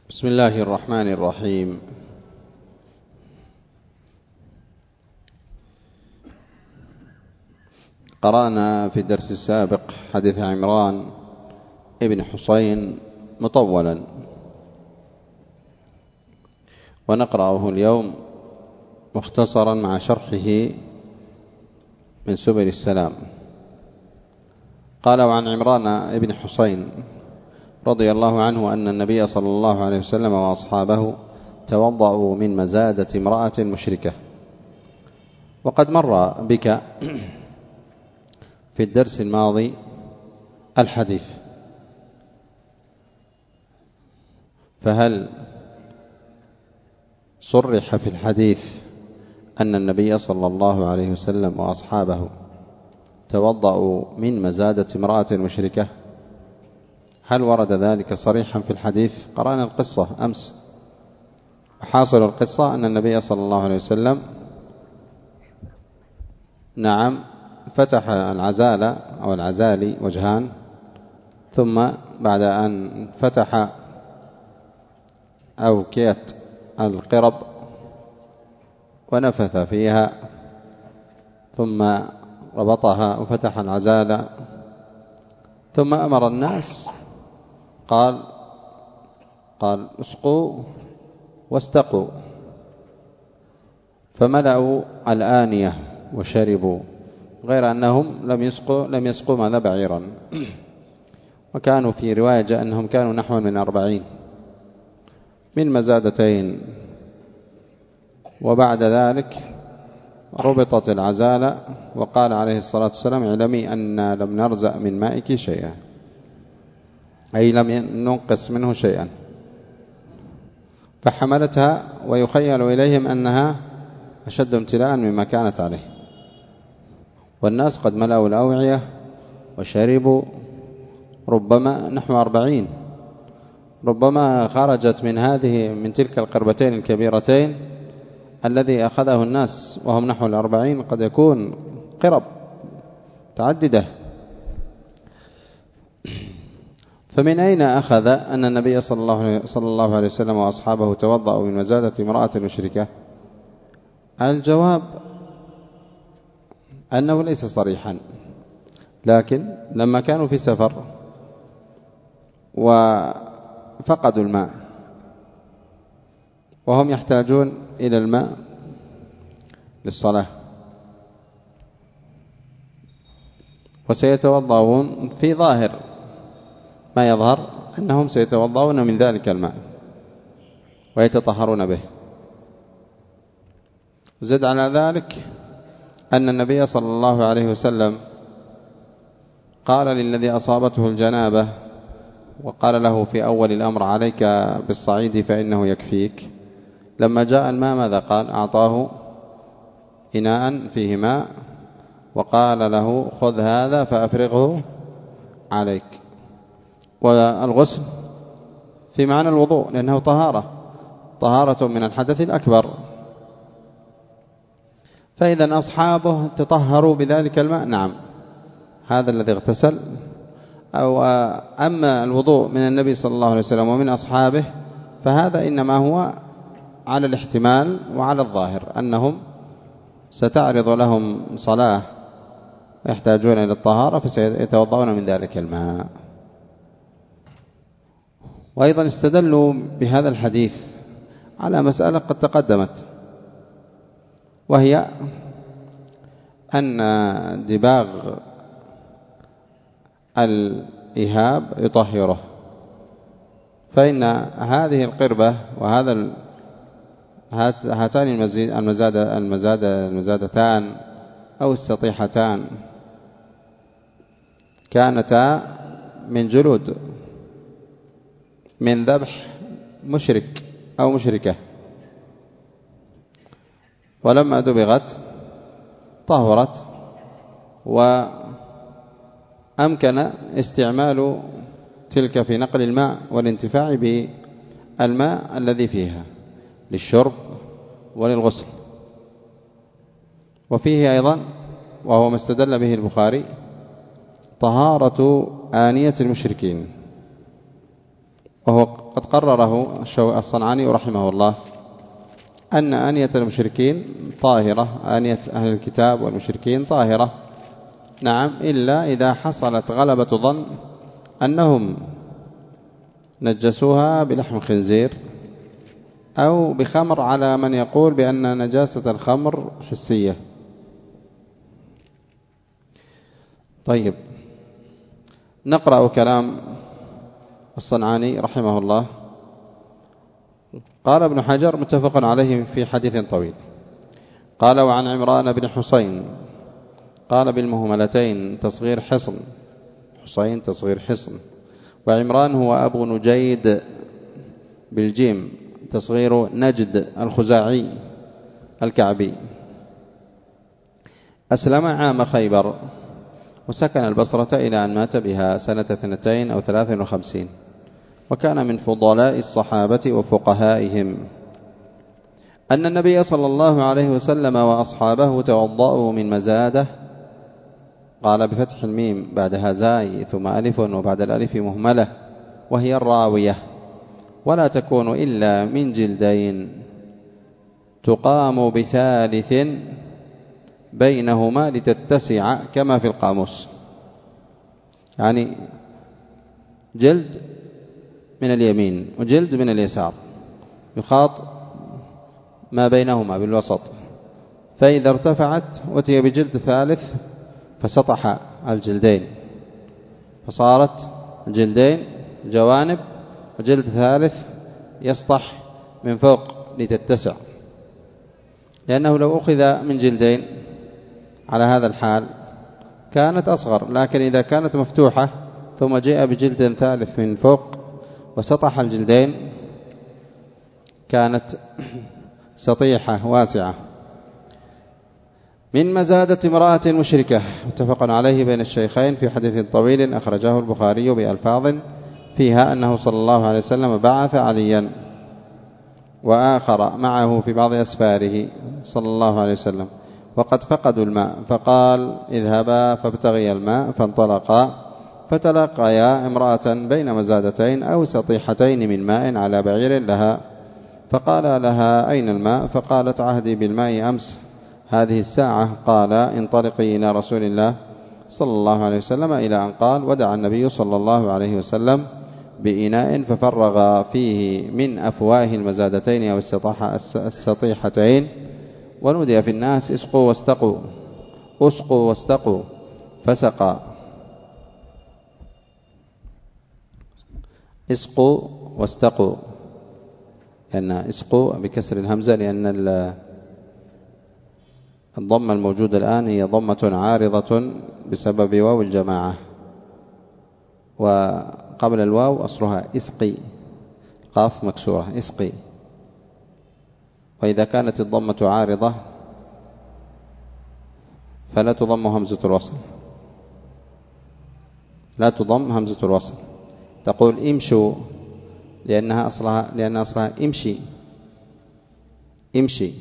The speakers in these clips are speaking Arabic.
بسم الله الرحمن الرحيم. قرأنا في الدرس السابق حديث عمران ابن حسين مطولا، ونقرأه اليوم مختصرا مع شرحه من سبل السلام. قال: وعن عمران ابن حسين رضي الله عنه أن النبي صلى الله عليه وسلم وأصحابه توضأوا من مزادة امرأة مشركة. وقد مر بك في الدرس الماضي الحديث، فهل صرح في الحديث أن النبي صلى الله عليه وسلم وأصحابه توضأوا من مزادة امرأة مشركة؟ هل ورد ذلك صريحا في الحديث؟ قرأنا القصة أمس، وحاصل القصة أن النبي صلى الله عليه وسلم فتح العزالة أو العزالي وجهان، ثم بعد أن فتح أوكية القرب ونفث فيها ثم ربطها وفتح العزالة، ثم أمر الناس قال اسقوا واستقوا، فملأوا الآنية وشربوا، غير أنهم لم يسقوا ماذا؟ بعيرا. وكانوا في رواية أنهم كانوا نحو من 40 من مزادتين. وبعد ذلك ربطت العزالة، وقال عليه الصلاة والسلام: اعلمي أن لم نرزأ من مائك شيئا، أي لم ننقص منه شيئا. فحملتها، ويخيل إليهم أنها أشد امتلاء مما كانت عليه، والناس قد ملأوا الأوعية وشربوا، ربما نحو 40. ربما خرجت من تلك القربتين الكبيرتين الذي أخذه الناس وهم نحو 40 قد يكون قرب متعددة. فمن أين أخذ أن النبي صلى الله عليه وسلم وأصحابه توضأوا من مزادة امرأة مشركة؟ الجواب أنه ليس صريحا، لكن لما كانوا في سفر وفقدوا الماء وهم يحتاجون إلى الماء للصلاة، وسيتوضأون في ظاهر ما يظهر أنهم سيتوضأون من ذلك الماء ويتطهرون به. زد على ذلك أن النبي صلى الله عليه وسلم قال للذي أصابته الجنابة وقال له في أول الأمر: عليك بالصعيد فإنه يكفيك. لما جاء الماء ماذا قال؟ أعطاه إناء فيه ماء وقال له: خذ هذا فأفرغه عليك. والغسل في معنى الوضوء، لأنه طهارة من الحدث الأكبر. فإذا أصحابه تطهروا بذلك الماء، نعم، هذا الذي اغتسل. أما الوضوء من النبي صلى الله عليه وسلم ومن أصحابه فهذا إنما هو على الاحتمال وعلى الظاهر، أنهم ستعرض لهم صلاة يحتاجون إلى الطهارة فسيتوضؤون من ذلك الماء. وأيضا استدلوا بهذا الحديث على مسألة قد تقدمت، وهي أن دباغ الإهاب يطهره، فإن هذه القربة هاتان المزادتان أو السطيحتان كانتا من جلود من ذبح مشرك أو مشركة، ولما دبغت طهرت، وأمكن استعمال تلك في نقل الماء والانتفاع بالماء الذي فيها للشرب وللغسل. وفيه أيضا، وهو ما استدل به البخاري، طهارة آنية المشركين، وهو قد قرره الصنعاني رحمه الله أن آنية المشركين طاهرة، آنية أهل الكتاب والمشركين طاهرة، نعم، إلا إذا حصلت غلبة ظن أنهم نجسوها بلحم خنزير أو بخمر، على من يقول بأن نجاسة الخمر حسية. طيب، نقرأ كلام الصنعاني رحمه الله. قال ابن حجر متفق عليه في حديث طويل. قال: وعن عمران بن حسين قال بالمهملتين تصغير حصن، حسين تصغير حصن، وعمران هو أبو نجيد بالجيم تصغير نجد الخزاعي الكعبي، أسلم عام خيبر وسكن البصرة إلى أن مات بها سنة 52 أو 53، وكان من فضلاء الصحابة وفقهائهم. أن النبي صلى الله عليه وسلم وأصحابه توضأوا من مزادة، قال بفتح الميم بعدها زاي ثم ألف وبعد الألف مهملة، وهي الراوية، ولا تكون إلا من جلدين، تقام بثالث بينهما لتتسع كما في القاموس، يعني جلد من اليمين وجلد من اليسار، يخاط ما بينهما بالوسط، فإذا ارتفعت أتي بجلد ثالث فسطح الجلدين، فصارت جلدين جوانب وجلد ثالث يسطح من فوق لتتسع، لأنه لو أخذ من جلدين على هذا الحال كانت أصغر، لكن إذا كانت مفتوحة ثم جاء بجلد ثالث من فوق وسطح الجلدين كانت سطيحة واسعة. من مزادة امرأة مشركة، متفق عليه بين الشيخين في حديث طويل أخرجه البخاري بألفاظ فيها أنه صلى الله عليه وسلم بعث عليا وآخر معه في بعض أسفاره صلى الله عليه وسلم، وقد فقدوا الماء، فقال: اذهبا فابتغيا الماء، فانطلقا فتلقيا امرأة بين مزادتين أو سطيحتين من ماء على بعير لها، فقال لها: أين الماء؟ فقالت: عهدي بالماء أمس هذه الساعة. قال: انطلقي إلى رسول الله صلى الله عليه وسلم، إلى أن قال: ودع النبي صلى الله عليه وسلم بإناء ففرغ فيه من أفواه المزادتين أو السطيحتين، ونودي في الناس: اسقوا واستقوا، اسقوا واستقوا، فسقى. اسقوا واستقوا، لأن اسقوا بكسر الهمزة، لأن الضمة الموجودة الآن هي ضمة عارضة بسبب واو الجماعة، وقبل الواو أصلها اسقي، قاف مكسورة، اسقي. وإذا كانت الضمة عارضة فلا تضم همزة الوصل، لا تضم همزة الوصل، تقول امشوا، لأن أصلها امشي، امشي.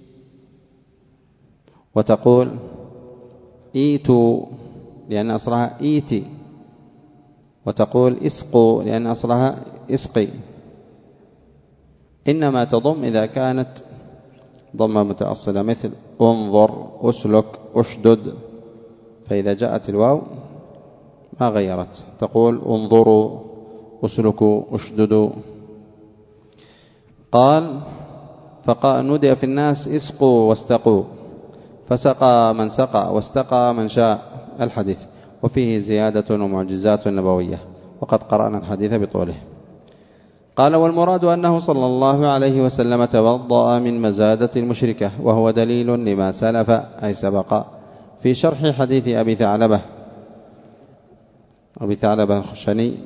وتقول ايتوا، لأن أصلها ايتي. وتقول اسقوا، لأن أصلها اسقي. إنما تضم إذا كانت ضمة متأصلة، مثل انظر، أسلك، أشدد، فإذا جاءت الواو ما غيرت، تقول انظروا، أسلكوا، أشددوا. قال: نودي في الناس: اسقوا واستقوا، فسقى من سقى واستقى من شاء. الحديث وفيه زيادة ومعجزات نبوية، وقد قرأنا الحديث بطوله. قال: والمراد أنه صلى الله عليه وسلم توضأ من مزادة المشركة، وهو دليل لما سلف أي سبق في شرح حديث أبي ثعلبة الخشني،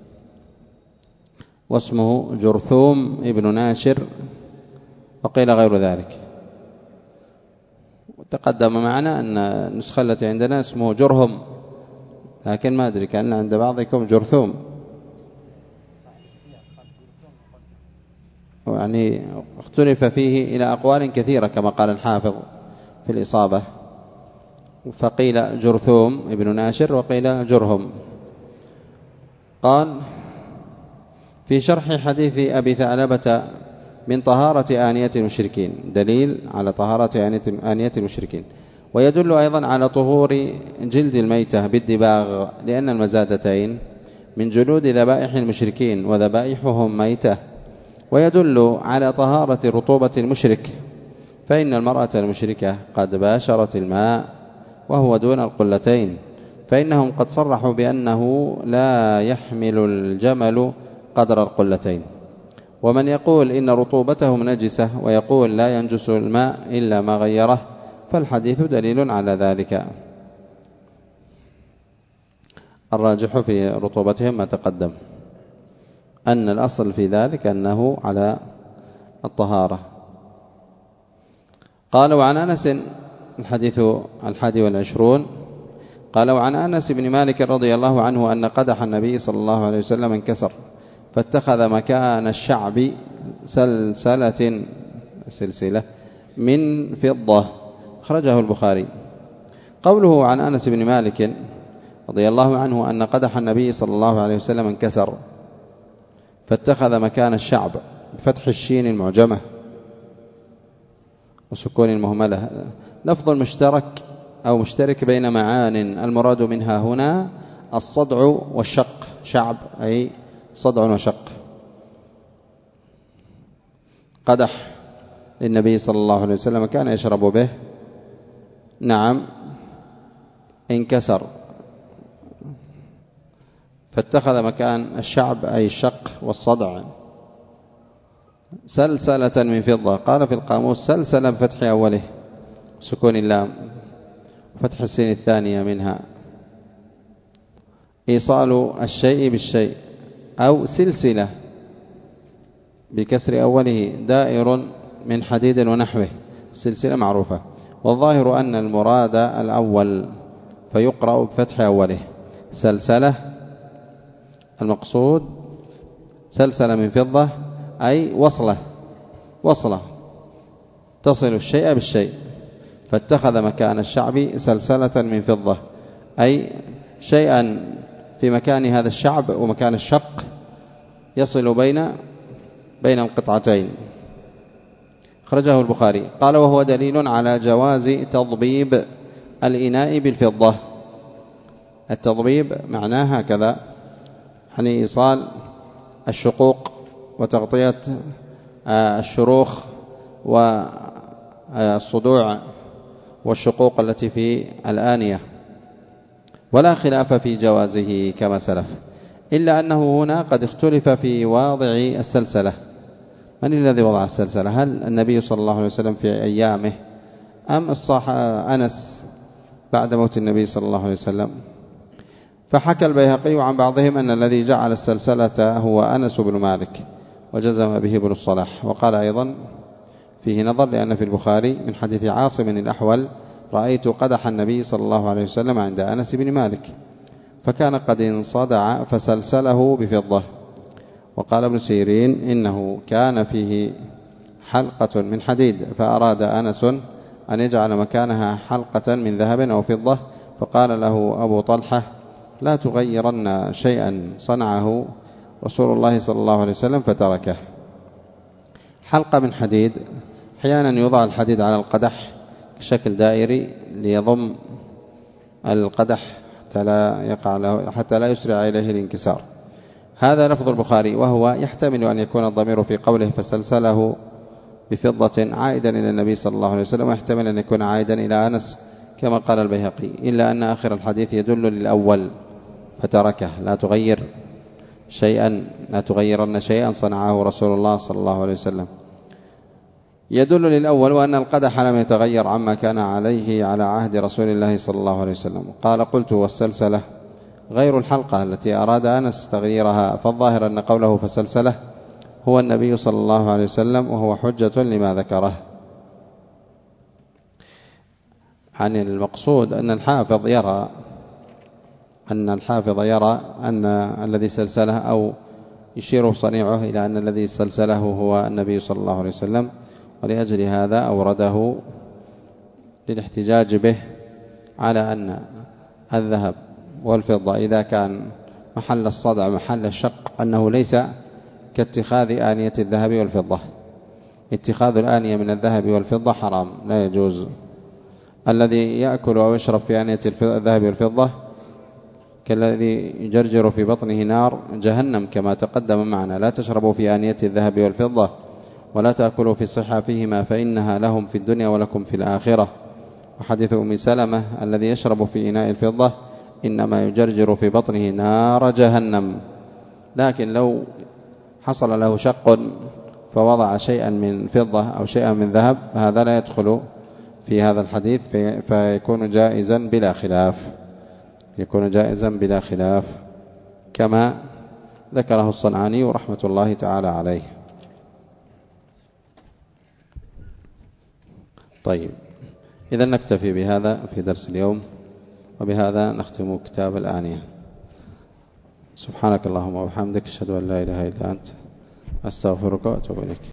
واسمه جرثوم ابن ناشر، وقيل غير ذلك. وتقدم معنا أن النسخة التي عندنا اسمه جرهم، لكن ما أدري كأن عند بعضكم جرثوم، يعني اختلف فيه إلى أقوال كثيرة كما قال الحافظ في الإصابة، فقيل جرثوم ابن ناشر وقيل جرهم. قال: في شرح حديث أبي ثعلبة من طهارة آنية المشركين، دليل على طهارة آنية المشركين. ويدل أيضا على طهور جلد الميتة بالدباغ، لأن المزادتين من جلود ذبائح المشركين وذبائحهم ميتة. ويدل على طهارة رطوبة المشرك، فإن المرأة المشركة قد باشرت الماء وهو دون القلتين، فإنهم قد صرحوا بأنه لا يحمل الجمل قدر القلتين. ومن يقول إن رطوبتهم نجسة ويقول لا ينجس الماء إلا ما غيره، فالحديث دليل على ذلك. الراجح في رطوبتهم ما تقدم، أن الأصل في ذلك أنه على الطهارة. قال وعن أنس، الحديث 21، قال وعن أنس بن مالك رضي الله عنه أن قدح النبي صلى الله عليه وسلم انكسر، فاتخذ مكان الشعب سلسلة من فضة، أخرجه البخاري. قوله عن أنس بن مالك رضي الله عنه أن قدح النبي صلى الله عليه وسلم انكسر، فاتخذ مكان الشعب بفتح الشين المعجمة وسكون المهملة، لفظ مشترك أو مشترك بين معان، المراد منها هنا الصدع والشق، شعب أي صدع وشق. قدح للنبي صلى الله عليه وسلم كان يشرب به، نعم، انكسر، فاتخذ مكان الشعب أي الشق والصدع سلسلة من فضة. قال في القاموس سلسلة بفتح أوله سكون اللام وفتح السين الثانية منها، إيصال الشيء بالشيء، أو سلسلة بكسر أوله دائر من حديد ونحوه، السلسلة معروفة. والظاهر أن المراد الأول فيقرأ بفتح أوله سلسلة، المقصود سلسلة من فضة أي وصلة تصل الشيء بالشيء، فاتخذ مكان الشعب سلسلة من فضة أي شيئا في مكان هذا الشعب ومكان الشق يصل بين القطعتين. خرجه البخاري. قال وهو دليل على جواز تضبيب الإناء بالفضة. التضبيب معناه هكذا، يعني إيصال الشقوق وتغطية الشروخ والصدوع والشقوق التي في الآنية، ولا خلاف في جوازه كما سلف، إلا أنه هنا قد اختلف في واضع السلسلة. من الذي وضع السلسلة؟ هل النبي صلى الله عليه وسلم في أيامه أم أنس بعد موت النبي صلى الله عليه وسلم؟ فحكى البيهقي عن بعضهم أن الذي جعل السلسلة هو أنس بن مالك، وجزم به ابن الصلاح. وقال أيضا فيه نظر، لأن في البخاري من حديث عاصم الأحول رأيت قدح النبي صلى الله عليه وسلم عند أنس بن مالك، فكان قد انصدع فسلسله بفضة. وقال ابن سيرين إنه كان فيه حلقة من حديد، فأراد أنس أن يجعل مكانها حلقة من ذهب أو فضة، فقال له أبو طلحة لا تغيرن شيئا صنعه رسول الله صلى الله عليه وسلم، فتركه. حلقة من حديد، أحيانا يوضع الحديد على القدح بشكل دائري ليضم القدح حتى لا يسرع إليه الانكسار. هذا لفظ البخاري، وهو يحتمل أن يكون الضمير في قوله فسلسله بفضة عائدا إلى النبي صلى الله عليه وسلم، ويحتمل أن يكون عائدا إلى أنس كما قال البيهقي، إلا أن آخر الحديث يدل للأول فتركه. لا تغيرن شيئا صنعه رسول الله صلى الله عليه وسلم، يدل للأول، وأن القدح لم يتغير عما كان عليه على عهد رسول الله صلى الله عليه وسلم. قال قلت والسلسلة غير الحلقة التي أراد أنس تغييرها، فالظاهر أن قوله فسلسلة هو النبي صلى الله عليه وسلم، وهو حجة لما ذكره. عن المقصود أن الحافظ يرى أن الذي سلسله، أو يشير صنيعه إلى أن الذي سلسله هو النبي صلى الله عليه وسلم، ولأجل هذا أورده للاحتجاج به على أن الذهب والفضة إذا كان محل الصدع محل الشق، أنه ليس كاتخاذ آنية الذهب والفضة. اتخاذ الآنية من الذهب والفضة حرام لا يجوز. الذي يأكل أو يشرب في آنية الذهب والفضة كالذي يجرجر في بطنه نار جهنم كما تقدم معنا. لا تشربوا في آنية الذهب والفضة ولا تأكلوا في صحافهما فإنها لهم في الدنيا ولكم في الآخرة. وحديث أم سلمة الذي يشرب في إناء الفضة إنما يجرجر في بطنه نار جهنم. لكن لو حصل له شق فوضع شيئا من فضة أو شيئا من ذهب هذا لا يدخل في هذا الحديث فيكون جائزا بلا خلاف، يكون جائزا بلا خلاف كما ذكره الصنعاني رحمة الله تعالى عليه. طيب إذا نكتفي بهذا في درس اليوم، وبهذا نختم كتاب الآنية. سبحانك اللهم وبحمدك أشهد أن لا إله إلا أنت أستغفرك وأتوب إليك.